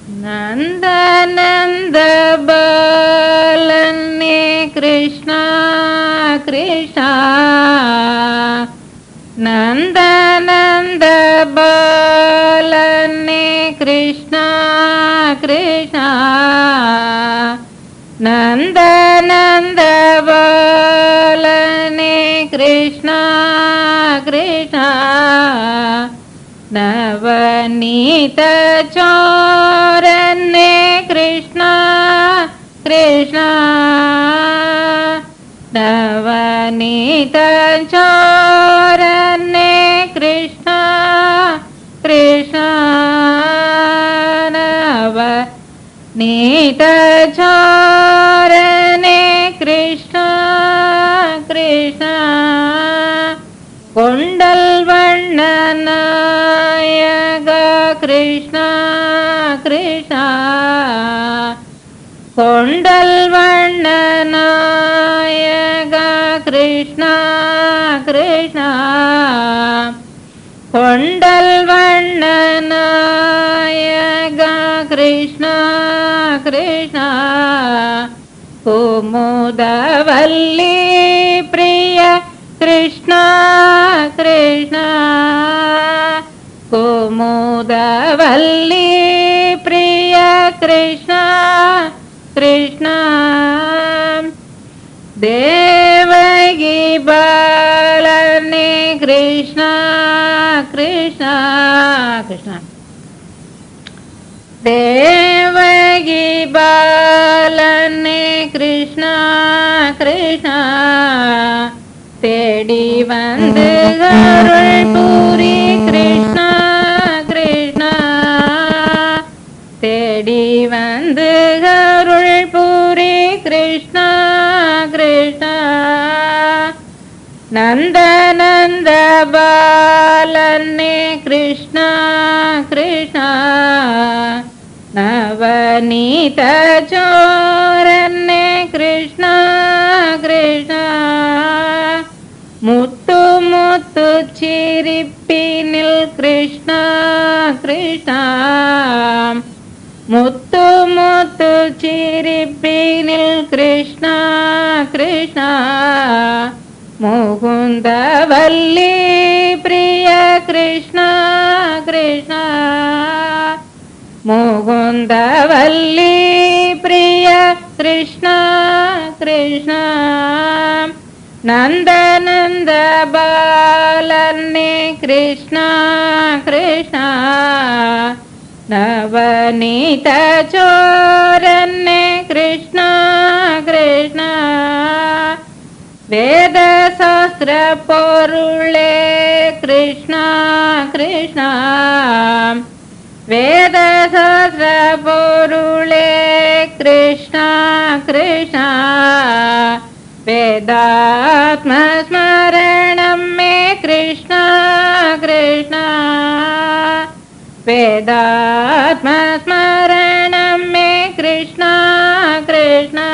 நந்தநந்த பாலனே கிருஷ்ணா கிருஷ்ணா நந்தநந்த பாலனே கிருஷ்ணா கிருஷ்ணா நந்தநந்த பாலனே கிருஷ்ணா கிருஷ்ணா நவநீத சோரனே கிருஷ்ணா கிருஷ்ணா நவநீத சோரனே கிருஷ்ணா கிருஷ்ணா நவநீத சோரனே கிருஷ்ணா கிருஷ்ணா கொண்டல் வண்ணநாயக கிருஷ்ணா கிருஷ்ணா கொண்டல் வண்ணநாயக கிருஷ்ணா கிருஷ்ணா கொண்டல் வண்ணநாயக கிருஷ்ணா கிருஷ்ணா குமுதவல்லி பிரிய கிருஷ்ணா கிருஷ்ணா குமுதவல்லி பிரிய கிருஷ்ணா கிருஷ்ணா தேவகி பாலனே கிருஷ்ணா கிருஷ்ணா கிருஷ்ணா தேவகி பாலனே கிருஷ்ணா கிருஷ்ணா தேடி வந்து அருள் புரி கிருஷ்ணா கிருஷ்ணா தேடி வந்து அருள் புரி கிருஷ்ணா கிருஷ்ணா நந்தநந்த பாலனே கிருஷ்ணா கிருஷ்ணா நவநீத சோரனே கிருஷ்ணா கிருஷ்ணா முத்து முத்து சிரிப்பினில் கிருஷ்ணா கிருஷ்ணா முத்து முத்து சிரிப்பினில் கிருஷ்ணா கிருஷ்ணா முகுந்தவல்லி பிரிய கிருஷ்ணா கிருஷ்ணா முகுந்தவல்லி பிரிய கிருஷ்ணா கிருஷ்ணா நந்தநந்த பாலனே கிருஷ்ணா கிருஷ்ணா நவநீத சோரனே கிருஷ்ணா கிருஷ்ணா வேத சாஸ்திர பொருளே கிருஷ்ணா கிருஷ்ணா வேத சாஸ்திர பொருளே கிருஷ்ணா கிருஷ்ணா வேதாத்ம ஸ்மரணம் மே கிருஷ்ணா கிருஷ்ணா வேதாத்ம ஸ்மரணம் மே கிருஷ்ணா கிருஷ்ணா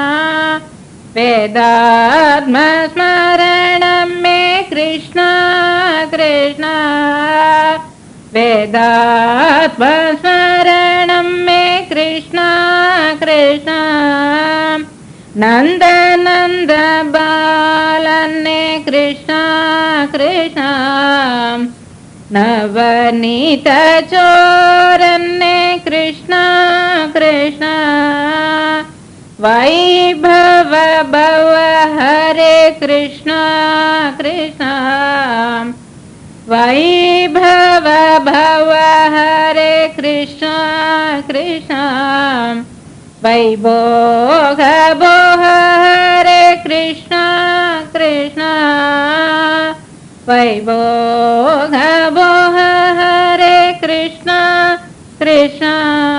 வேதாத்ம ஸ்மரணம் மே கிருஷ்ணா கிருஷ்ணா வேதாத்ம ஸ்மரணம் மே கிருஷ்ணா கிருஷ்ணா நந்தநந்த பாலனே கிருஷ்ணா கிருஷ்ணா நவநீத சோரனே கிருஷ்ணா கிருஷ்ணா வைபவ பவ ஹரே கிருஷ்ணா கிருஷ்ணா வைபவ பவ ஹரே கிருஷ்ணா கிருஷ்ணா வைபோக போக ஹரே கிருஷ்ணா கிருஷ்ணா வைபோக போக ஹரே கிருஷ்ணா கிருஷ்ணா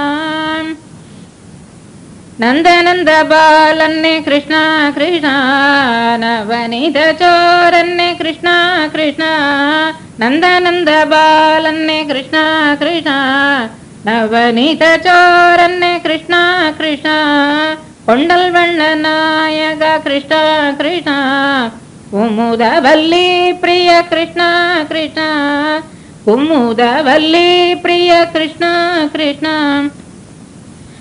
நந்தநந்த பாலனே கிருஷ்ணா கிருஷ்ணா நவநீத சோரனே கிருஷ்ணா கிருஷ்ணா நந்தநந்த பாலனே கிருஷ்ணா கிருஷ்ணா நவநீத சோரனே கிருஷ்ணா கிருஷ்ணா கொண்டல் வண்ணநாயக கிருஷ்ணா கிருஷ்ணா குமுதவல்லி பிரிய கிருஷ்ணா கிருஷ்ணா குமுதவல்லி பிரிய கிருஷ்ணா கிருஷ்ணா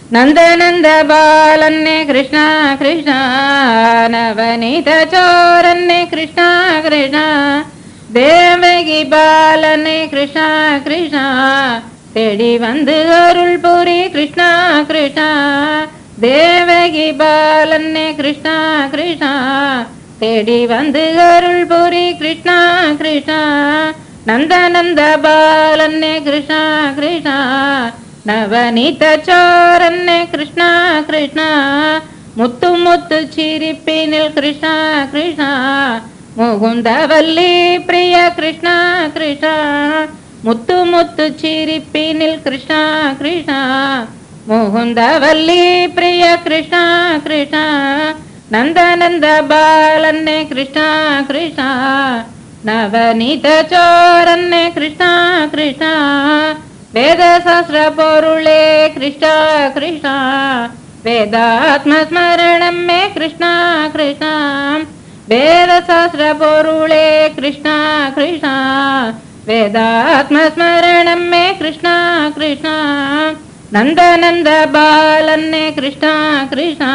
ನಂದನಂದ ಬಾಲನ್ನೇ ಕೃಷ್ಣ ಕೃಷ್ಣ ನವನೀತ ಚೋರನ್ನೇ ಕೃಷ್ಣ ಕೃಷ್ಣ தேவகி பாலனே கிருஷ்ணா கிருஷ்ணா தேடி வந்து அருள் புரி கிருஷ்ணா கிருஷ்ணா தேவகி பாலனே கிருஷ்ணா கிருஷ்ணா தேடி வந்து அருள் புரி கிருஷ்ணா கிருஷ்ணா நந்தநந்த பாலனே கிருஷ்ணா கிருஷ்ணா நவநீத சோரன்னே கிருஷ்ணா கிருஷ்ணா முத்து முத்து சிரிப்பினில் கிருஷ்ணா கிருஷ்ணா முகுந்தவல்லி பிரிய கிருஷ்ணா கிருஷ்ணா முத்து முத்து சிரிப்பினில் கிருஷ்ணா கிருஷ்ணா முகுந்தவல்லி பிரிய கிருஷ்ணா கிருஷ்ணா நந்தநந்த பாலன்னே கிருஷ்ணா கிருஷ்ணா நவநீத சோரன்னே கிருஷ்ணா கிருஷ்ணா வேத சாஸ்திர பொருளே கிருஷ்ணா கிருஷ்ணா வேதாத்ம ஸ்மரணம் மே கிருஷ்ணா கிருஷ்ணா வேத சாஸ்திர பொருளே கிருஷ்ணா கிருஷ்ணா வேதாத்ம ஸ்மரணம் மே கிருஷ்ணா கிருஷ்ணா நந்தநந்த பாலன்னே கிருஷ்ணா கிருஷ்ணா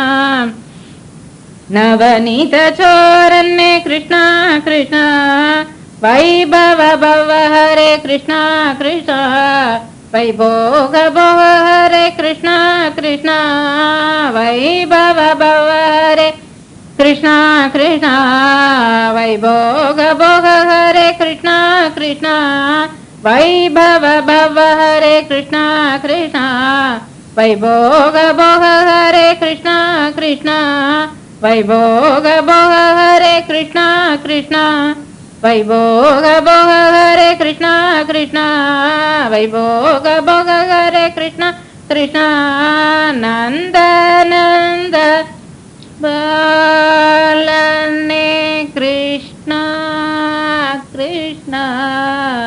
நவநீத சோரன்னே கிருஷ்ணா கிருஷ்ணா வைபவ பவ ஹரே கிருஷ்ணா கிருஷ்ணா வைபோக போக ஹரே கிருஷ்ணா கிருஷ்ணா வைபவ பவ ஹரே கிருஷ்ணா கிருஷ்ணா வைபோக போக ஹரே கிருஷ்ணா கிருஷ்ணா வைபவ பவ ஹரே கிருஷ்ணா கிருஷ்ணா வைபோக போக ஹரே கிருஷ்ணா கிருஷ்ணா வைபோக போக ஹரே கிருஷ்ணா கிருஷ்ணா வைபோக போக ஹரே கிருஷ்ணா கிருஷ்ணா வைபோக போக ஹரே கிருஷ்ணா கிருஷ்ணா நந்தநந்த பாலனே கிருஷ்ணா கிருஷ்ணா